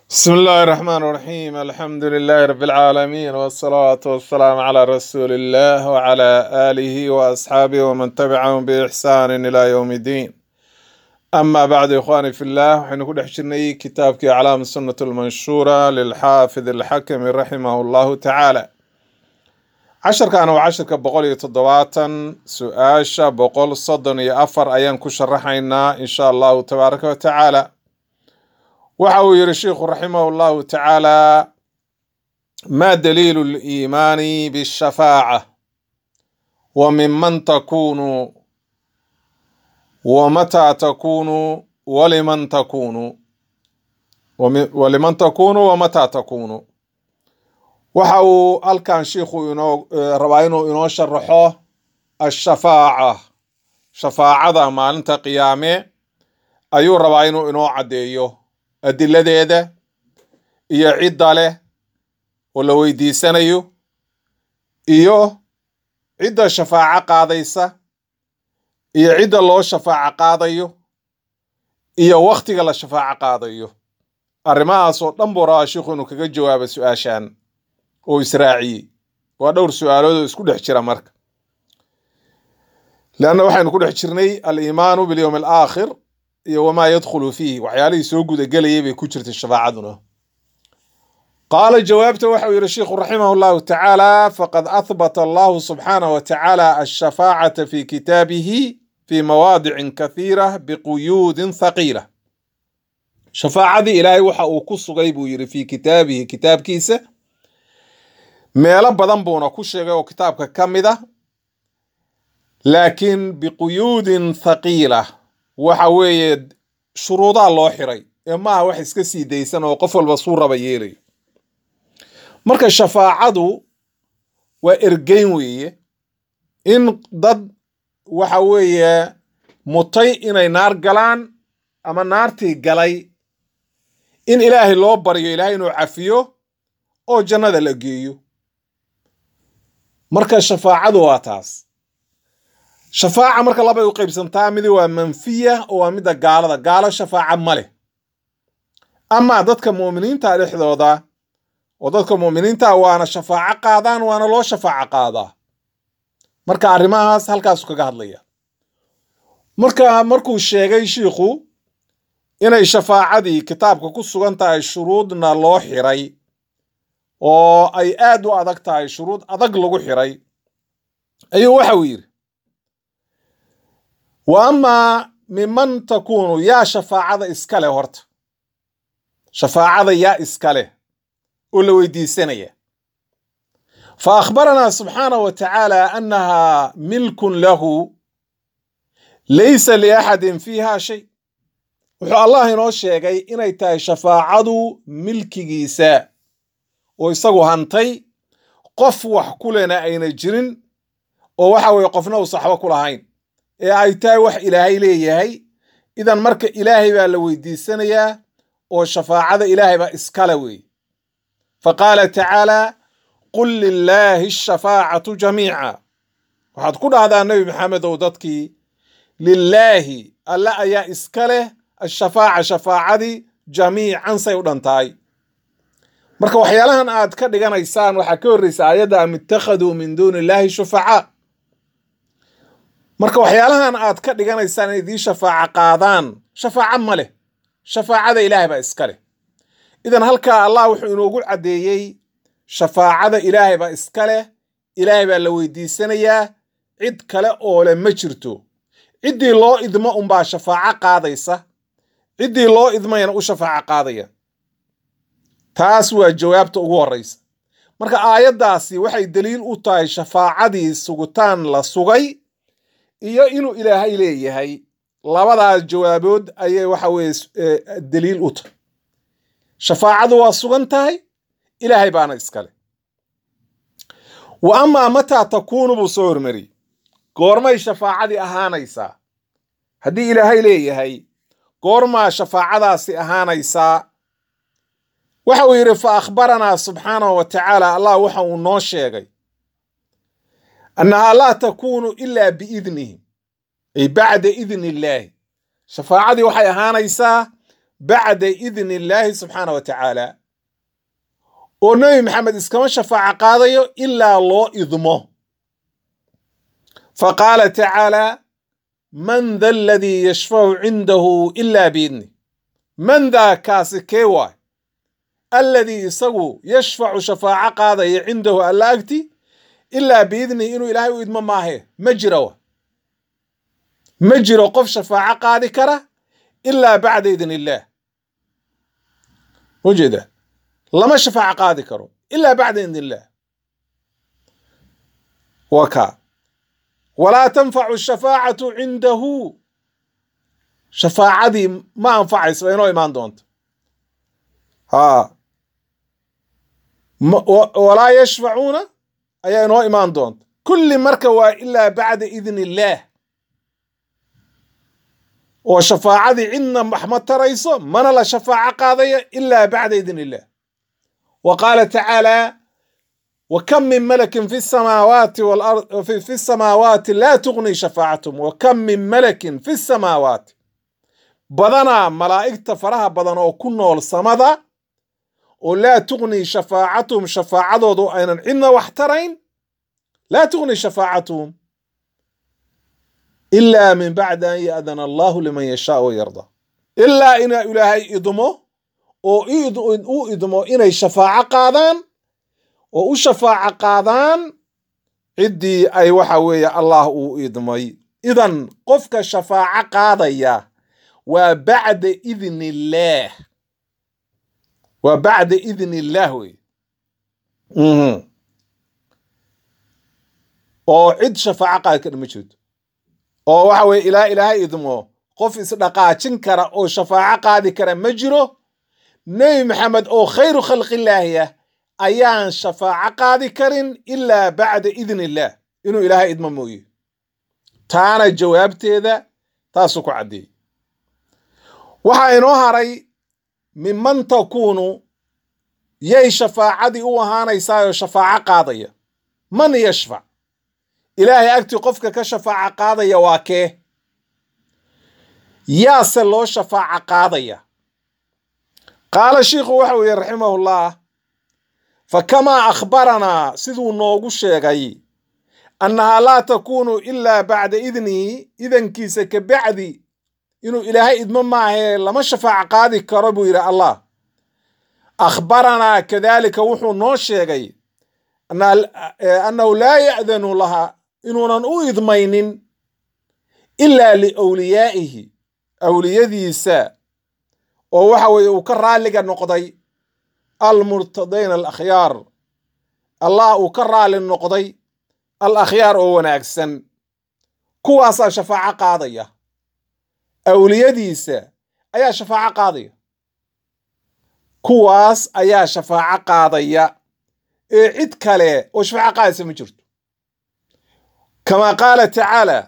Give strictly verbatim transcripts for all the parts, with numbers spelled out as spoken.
بسم الله الرحمن الرحيم الحمد لله رب العالمين والصلاة والسلام على رسول الله وعلى آله وأصحابه ومن تبعهم بإحسان إلى يوم الدين أما بعد إخواني في الله وحين نقول حشرني كتابك أعلام السنة المنشورة للحافظ الحكم رحمه الله تعالى عشر كانوا عشر كبقول يتضواتا سؤاشا بقول صدني أفر أيام كشرحينا إن شاء الله تبارك وتعالى وحاو يرى الشيخ رحمه الله تعالى ما دليل الإيمان بالشفاعة وممن تكون ومتى تكون ولمن تكون ولمن تكون ومتى تكون وحاو ألكان شيخ رواينه إنو شرحه الشفاعة شفاعة ما لنت قيامه أيو رواينه إنو عديه adiladeeda iyo cidda leh oo la weydiisanayo iyo cidda shafaaco qaadaysa iyo cidda loo shafaaco qaadayo iyo waqtiga la shafaaco qaadayo arrimahaas oo dhan buu rabaa sheekhu inuu kaga jawaabo su'aashan oo israaciye waa dhowr su'aalood oo isku dhex jira marka laana waxaynu ku dhex jirnay al-iimaanu bil yawm al-aakhir وما يدخل فيه وحيالي سوق دقلي بكجرة الشفاعة. قال جوابته وحوي الشيخ رحمه الله تعالى فقد أثبت الله سبحانه وتعالى الشفاعة في كتابه في مواضع كثيرة بقيود ثقيلة. شفاعة دي إلهي وحا وكس غيبو يري في كتابه كتاب كيسة ميلا بدنبونا كشيغي وكتابك كامدة لكن بقيود ثقيلة waxa weeye shuruudaha loo xiray ee maaha wax iska sii daysan oo qof walba suu raba yeelay marka shafaacadu waa ergeyn weeye in dad waxa weeye mutay inay naar galaan ama naartii galay in ilaahay loo baryo ilaahay inuu cafiyo oo jannada la geeyo marka shafaacadu waa taas shafaaca marka laba u qaybsantaa mid waa manfiya oo mid gaalada gaalo shafaaca male ama dadka muuminiinta dhexdooda oo dadka muuminiinta waana shafaaca qaadaan waana loo shafaaca qaadaa marka arrimahaas halkaas kaga hadlaya marka markuu sheegay sheekhu inay shafaacadii kitaabka ku sugan tahay shuruudna loo xiray oo ay aad u adag tahay shuruud adag lagu xiray ayuu waxa uu yiri وأما ممن تكون يا شفاعة إسكاله هرت شفاعة يا إسكاله ولو يدي سنية فأخبرنا سبحانه وتعالى أنها ملك له ليس لأحد فيها شيء وحو الله نوشيغي إنay tahay shafaacadu milkigiisa oo isagu hantay qof wax kulena ayna jirin oo waxa way qofna uu saxba ku lahayn ee ay tahay wax ilaahay leeyahay idan marka ilaahay baa la weydiisanayaa oo shafaacada ilaahay baa iskala weey faqala ta'ala qul lillahi ash-shafa'atu jamii'a waxaad ku dhahdaa nabi maxamed oo dadkii lillahi alla ayaa iskale ash-shafa'a shafaacadi jamii'an say u dhantaay marka waxyaalahan aad ka dhiganaysaan waxa ka horreysa ayada amittakhadu min dunillahi shufa'a marka waxyaalahan aad ka dhiganaysaan idii shafaaca qaadaan shafaaca male shafaacada ilaahay baa iska leh idan halka Allah wuxuu inoogu cadeeyay shafaacada ilaahay baa iska leh ilaahay baa la weydiisanayaa cid kale oo le ma jirto cidii loo idmo un baa shafaaca qaadaysa cidii loo idmayna u shafaaca qaadaya taas waa jawaabta ugu horeysa marka aayadaasi waxay daliil u tahay shafaacadii sugutaan la sugay iyo inuu ilaahay leeyahay labadaas jawaabood ayay waxa weeye daliil u tahay shafaacadu waa sugan tahay ilaahay baana iskale wa amma mata takunu bu soo hormari goormay shafaacadii ahaanaysaa haddii ilaahay leeyahay goormaa shafaacadaasi ahaanaysaa waxa uu yidhi fa akhbaranaa subxaanahu wa tacaala allah waxa uu noo sheegay أنها لا تكون إلا بإذنه أي بعد إذن الله شفاعتي وحي هانيسا bacda idni illaahi subxaana wa tacaala oo nebi maxamed iskama shafaaco qaadayo ilaa loo idmo faqaala tacaala man da aladii yashfacu cindahu ila biidni man daa kaasi kee waay alladii isagu yashfacu shafaaco qaadaya cindahu alla agti ilaa biidni inuu ilaahay u idmo maahe ma jiro ma jiro qof shafaaco qaadi kara ilaa bacda idni illaah ujeeda lama shafaaco qaadi karo ilaa bacda idni illaah waka walaa tanfacu shafaacatu cindahu shafaacadii ma anfacayso waa inoo imaan doonto ha walaa yashfacuuna ayaa inoo imaan doonta kulli marka waa ilaa bacda idni illaah oo shafaacadii cidna wax ma tarayso mana la shafaaco qaadaya ilaa bacda idni illaah wa qaala tacaala وكم من ملك في السماوات والأرض في, في السماوات لا تغني شفاعتهم وكم من ملك في السماوات بدنا ملائكة فرها بدنا وكنا السماء ولا تغني شفاعتهم شفاعتهم أين عنا واحترين لا تغني شفاعتهم إلا من بعد أن يأذن الله لمن يشاء ويرضى إلا إن إلهي إدمه أو إدمه إن شفاعة قادان oo u shafaaco qaadaan ciddii ay waxa weeye allah uu idmay idan qofka shafaaco qaadaya waa bacda idni illaah waa bacda idni illaah wey oo cid shafaaco qaadi kara ma jirto oo waxa weeye ilaa ilaahay idmo qof isdhaqaajin kara oo shafaaco qaadi kara ma jiro nebi maxamed oo khayru khalqillaahi ayaan shafaaco qaadi karin ilaa bacda idni illaah inuu ilaahay idmo mooye taana jawaabteeda taasuu ku caddeeyey waxaa inoo haray minman takuunu yay shafaacadii u ahaanaysaayoo shafaaco qaadaya man yashfac ilaahay agtii qofka ka shafaaco qaadaya waa kee yaase loo shafaaco qaadaya qaala shiikhu waxa weeye raximahullah فكما أخبرنا سيدو نوغو شيغاي أنها لا تكون إلا بعد إذنه إذن كيسا كبعدي إنو إلهي إدمان معه لما شفاع قادي كربو إلى الله أخبرنا كذلك وحو نو شيغاي أنه لا يأذن لها إنو ننو إدمين إلا لأوليائه أولياء سا ووحو يكرر لك النقضي المرتضين الأخيار الله أكرر للنقضي الأخيار هو ناكسن كواسا شفاعة قاضية أولياء ديسا أيا شفاعة قاضية كواس أيا شفاعة قاضية عد كالي وشفاعة قاضية مجرد كما قال تعالى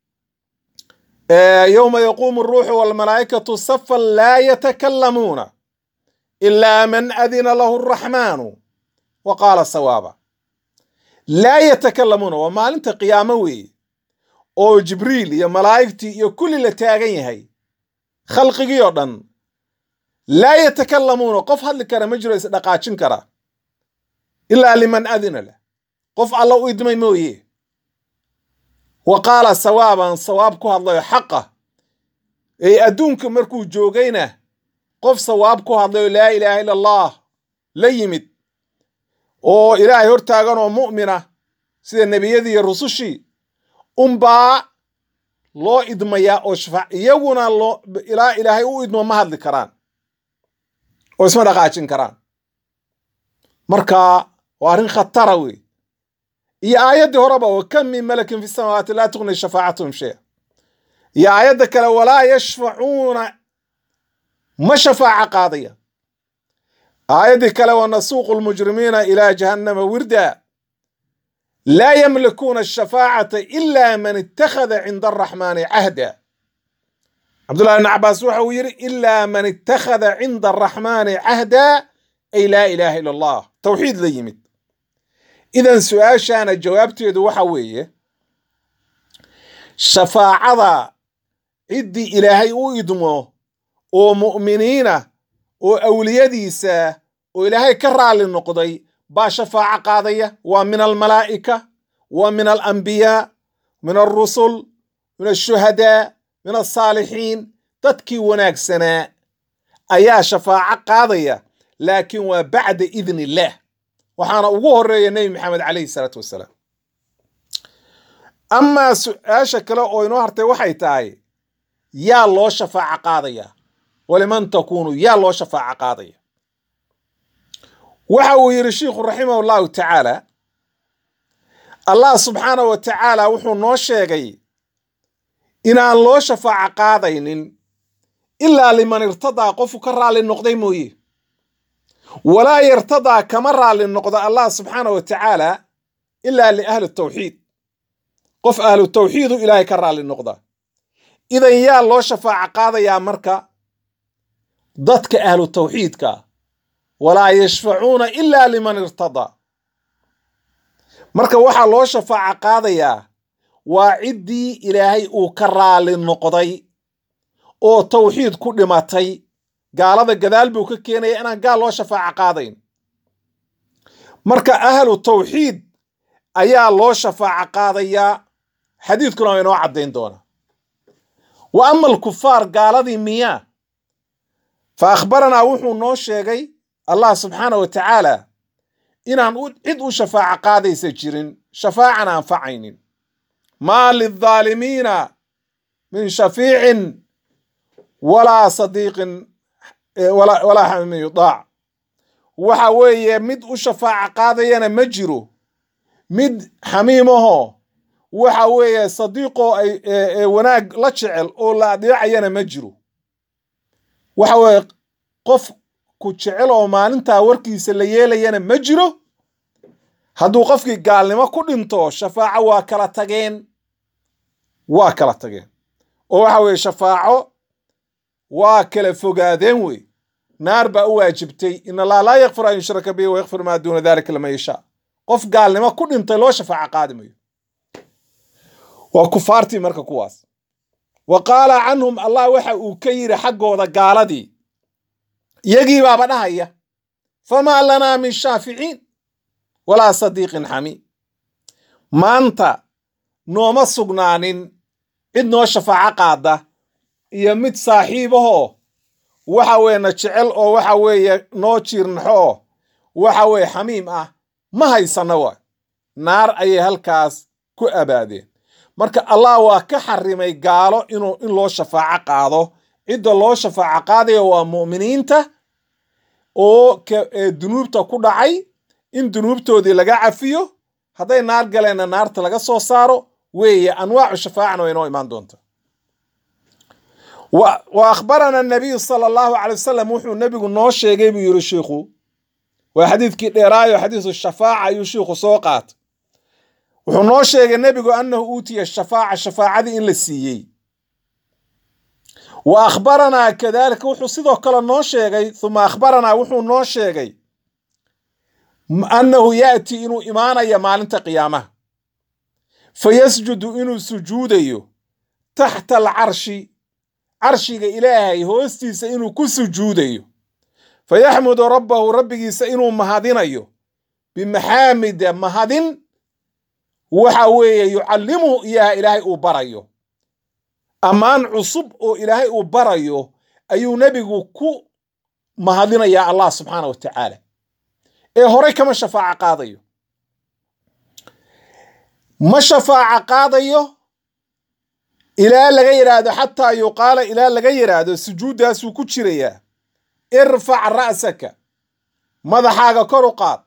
يوم يقوم الروح والملائكة صفا لا يتكلمون إلا من أذن له الرحمن وقال صوابا لا يتكلمون وما أنت قياموي أو جبريل يا ملائكتي يا كل اللي تاغين هاي خلق جيوردن لا يتكلمون قف هذا الكلام مجرى دقاتشن كرا إلا لمن أذن له قف الله يدمي موي وقال صوابا صوابكم الله حقه أي أدونكم مركو جوجينه qof sawaab ku hadlayo laa ilaaha illa allah la yimid oo ilaahay hortaagan oo mu'mina sida nebiyadii iyo rusushii unbaa loo idmayaa oo shafaac iyaguna loo ilaa ilaahay u idmo ma hadli karaan oo isma dhaqaajin karaan marka waa arrin khatara wey iyo aayaddii horeba wa kam min malakin fi samaawaati laa tughni shafaacatuhum shay'a iyo aayadda kale walaa yashfacuuna ما شفاعة قاضية آية كلا ونسوق المجرمين إلى جهنم وردا لا يملكون الشفاعة إلا من اتخذ عند الرحمن عهدا عبد الله بن عباس وحوير إلا من اتخذ عند الرحمن عهدا أي لا إله إلا الله توحيد ليمد إذن سؤال شان الجواب تيدو وحوية شفاعة عدي إلهي ويدمو oo mu'miniina oo awliyadiisa oo ilaahay ka raali noqday baa shafaaco qaadaya. waa min almalaa'ika, waa min alambiyaa, min alrusul, min ashuhadaa, min alsaalixiin. dadkii wanaagsanaa ayaa shafaaco qaadaya, laakiin waa bacda idni illaah. waxaana ugu horeeya nebi maxamed calayhi salaatu wasalaam. amaa su-aasha kale oo inoo hartay waxay tahay, yaa loo shafaaco qaadaya? waliman takuunu, yaa loo shafaaco qaadaya? waxa uu yidhi shiikhu raximah llahu tacaala, allah subxaanahu wa tacaala wuxuu noo sheegay inaan loo shafaaco qaadaynin ilaa liman irtadaa, qofu ka raalli noqday mooye. walaa yartadaa, kama raalli noqdo allah subxaanahu wa tacaala ilaa liahli tawxiid, qof ahlu tawxiidu ilaahay ka raalli noqda. idan yaa loo shafaaco qaadayaa marka? dadka ahlu tawxiidka. walaa yashfacuuna ilaa liman irtadaa. marka waxaa loo shafaaco qaadayaa waa ciddii ilaahay uu ka raalli noqday oo tawxiid ku dhimatay. gaalada gadaal buu ka keenaya inaan gaal loo shafaaco qaadayn. marka ahlu tawxiid ayaa loo shafaaco qaadayaa. xadiidkuna waa inoo caddayn doonaa. wa ama alkufaar, gaaladii miyaa? fa akhbaranaa, wuxuu noo sheegay allah subxaanahu wa tacaala inaan cid u shafaaco qaadaysa jirin, shafaacan anfacaynin. maa lildaalimiina min shafiicin walaa sadiiqin walaa xamiimin yudaac. waxa weeye mid u shafaaco qaadayana ma jiro, mid xamiimahoo waxa weeye sadiiqoo ay wanaag la jecel oo la adeecayana ma jiro. waxa weeye qof ku jecel oo maalintaa warkiisa la yeelayana ma jiro. hadduu qofkii gaalnimo ku dhinto, shafaaco waa kala tageen, waa kala tageen oo waxa weeye shafaaco waa kala fogaadeen wey. naar baa u waajibtay. in allaha laa yakfir an yushraka bihi wa yakfir maa duuna dalika liman yashaa. qof gaalnimo ku dhintay loo shafaaco qaadi mayo. waa kufaartii marka kuwaas. wa qaala canhum, allah waxa uu ka yidhi xaggooda gaaladii, iyagii baaba dhahaya, famaa lanaa min shaaficiin walaa sadiiqin xamiim. maanta nooma sugnaanin cid noo shafaaco qaada iyo mid saaxiibahoo waxa weeye na jecel oo waxa weeye noo jiirnaxo oo waxa weeye xamiim ah, ma haysana waay. naar ayay halkaas ku abaadeen. marka allah waa ka xarimay gaalo inuu in loo shafaaco qaado. cidda loo shafaaco qaadaya waa mu'miniinta oo dunuubta ku dhacay, in dunuubtoodii laga cafiyo, hadday naar galeenna naarta laga soo saaro weeye. anwaacu shafaacana way inoo imaan doonta. wa akhbarana nabiyu sala allahu calay wasalam, wuxuu nebigu noo sheegay buu yidhi shiikhu, waa xadiidkii dheeraayo xadiisu shafaaca ayuu shiikhu soo qaatay. wuxuu noo sheegay nebigu annahu uutiya shafaaca, shafaacadii in la siiyey. wa akhbaranaa kadalika, wuxuu sidoo kale noo sheegay, uma akhbaranaa wuxuu noo sheegay annahu yaati, inuu imaanaya maalinta qiyaamaha, fayasjudu, inuu sujuudayo taxta alcarshi, carshiga ilaahay hoostiisa inuu ku sujuudayo. fayaxmudu rabbahu, rabbigiisa inuu mahadinayo, bimaxaamida, mahadin waxa weeye yucallimuhu iyaha, ilaahay uu barayo. ammaan cusub oo ilaahay uu barayo ayuu nebigu ku mahadinayaa allah subxaana wa tacaala, ee horey kama shafaaco qaadayo. ma shafaaco qaadayo ilaa laga yidhaahdo, xataa yuqaala, ilaa laga yidhaahdo, sujuuddaasuu ku jirayaa, irfac ra'saka, madaxaaga kor u qaad,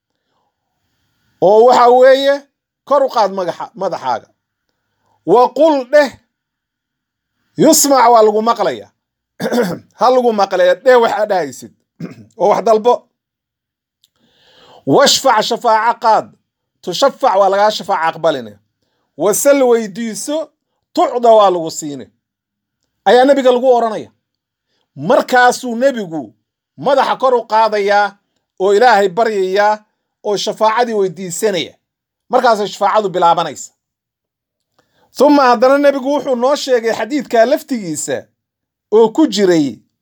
oo waxa weeye kor u qaad madaxaaga. wa qul dheh, yusmac, waa lagu maqlaya. ha lagu maqlaya, dheh waxaa dhahaysid oo wax dalbo. washfac, shafaaco qaad, tushafac, waa lagaa shafaaco aqbaline. wasal, weydiiso, tucda, waa lagu siine. ayaa nebiga lagu odhanaya. markaasuu nebigu madaxa kor u qaadayaa oo ilaahay baryayaa oo shafaacadii weydiisanaya. markaasay shafaacadu bilaabanaysa. uma haddana nebigu wuxuu noo sheegay xadiidkaa laftigiisa oo ku jiray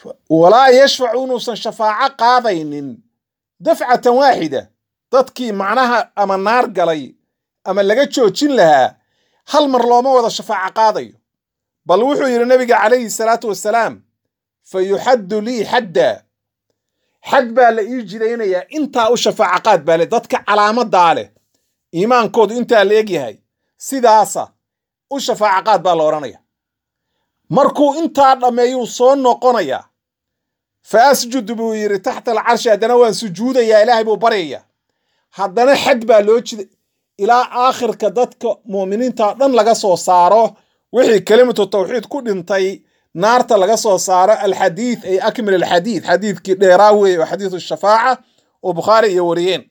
walaa yashfacu inuusan shafaaco qaadaynin dafcatan waaxida dadkii macnaha ama naar galay ama laga joojin lahaa hal mar looma wada shafaaco qaadayo bal wuxuu yidhi nabiga calayhi salaatu wasalaam fa yuxaddu lii xadda xad baa la ii jidaynayaa intaa u shafaaco qaad baa le dadka calaamadaa leh iimaankoodu intaa la egyahay sidaasa u shafaaco qaad baa la odhanaya markuu intaa dhammeeyuu soo noqonayaa fa asjudu buu yidhi taxta alcarshi haddana waan sujuudayaa ilaahay buu baryayaa haddana xad baa loo jiday ilaa aakhirka dadka mu'miniinta dhan laga soo saaro wixii kelimatu tawxiid ku dhintay naarta laga soo saaro alxadiid ay akmil alxadiid xadiidkii dheeraa weeye oo xadiidu shafaaca oo bukhaari iyo wariyeen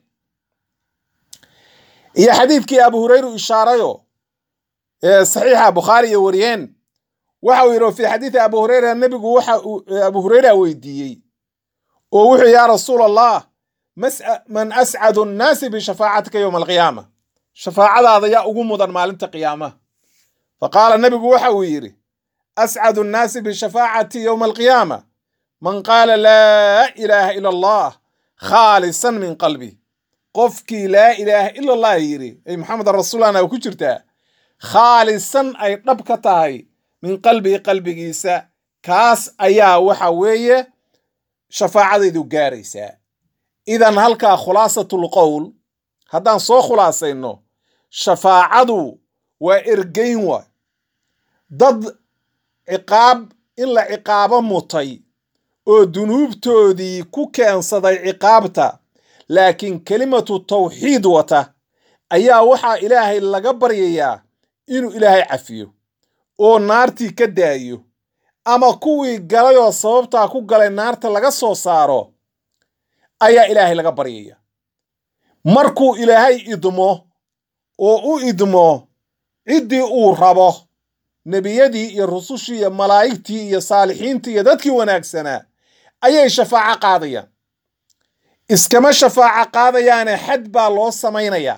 iyo xadiidkii abu hurayra u ishaarayo ee saxiixa bukhaari iyo wariyeen waxa uu yidhi fi xadiidi abu hurayra nebigu waxa uu abu hurayra weydiiyey oo wuxuu yaa rasuul allah man ascadu annaasi bishafaacatika yowma alqiyaama shafaacadaada yaa ugu mudan maalinta qiyaamaha faqaala nebigu waxa uu yidhi ascadu annaasi bishafaacati yowma alqiyaama man qaala laa ilaaha ila allah khaalisan min qalbi qofkii laa ilaaha ila allah yidhi ay maxamedan rasuulana ku jirtaa khaalisan ay dhab ka tahay min qalbii qalbigiisa kaas ayaa waxa weeye shafaacadaydu gaaraysaa idan halkaa khulaasatul qowl haddaan soo khulaasayno shafaacadu waa ergeyn waay dad ciqaab in la ciqaabo mutay oo dunuubtoodii ku keensaday ciqaabta laakiin kelimatu tawxiid wata ayaa waxaa ilaahay laga baryayaa inuu ilaahay cafiyo oo naartii ka daayo ama kuwii galay oo sababtaa ku galay naarta laga soo saaro ayaa ilaahay laga baryaya markuu ilaahay idmo oo u idmo ciddii uu rabo nebiyadii iyo rusushii iyo malaa'igtii iyo saalixiintii iyo dadkii wanaagsanaa ayay shafaaco qaadayaan iskama shafaaco qaadayaane xad baa loo samaynayaa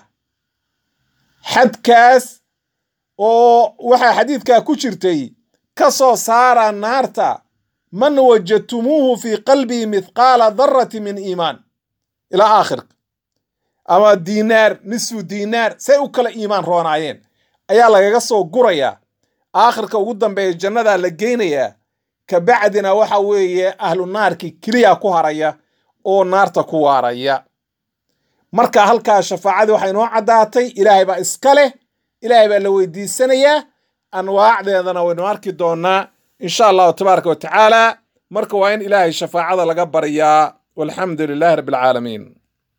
xadkaas oo waxaa xadiidkaa ku jirtay ka soo saara naarta man wajadtumuuhu fii qalbii mithqaala darati min iimaan ilaa aakhirka ama diinaar nisfu diinaar say u kala iimaan roonaayeen ayaa lagaga soo gurayaa aakhirka ugu dambeeya jannadaa la geynayaa kabacdina waxa weeye ahlu naarkii keliya ku haraya oo naarta ku waaraya marka halkaa shafaacadii waxay noo caddaatay ilaahay baa iska leh ilaahay baa la weydiisanayaa anwaacdeedana waynu arki doonaa insha allahu tabaaraka wa tacaala marka waa in ilaahay shafaacada laga baryaa walxamdu lilaahi rabbi alcaalamiin